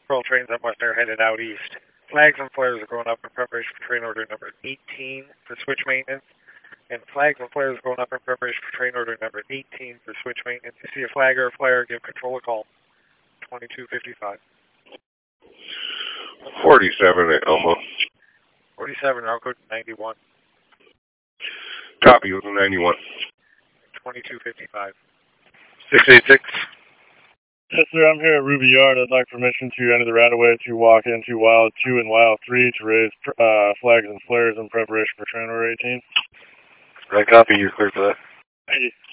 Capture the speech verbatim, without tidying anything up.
Pearl trains at Western are headed out east. Flags and flares are going up in preparation for train order number eighteen for switch maintenance. And flags and flares are going up in preparation for train order number eighteen for switch maintenance. If you see a flag or a flare, give control a call. twenty-two fifty-five. forty-seven at Elmo. forty-seven, I'll go to ninety-one. Copy, with the ninety-one. twenty-two fifty-five. six eighty-six. Yes, sir, I'm here at Ruby Yard. I'd like permission to enter the right-of-way to walk into Wild two and Wild three to raise uh, flags and flares in preparation for train order eighteen. Right, copy, you're clear for that. Thank you.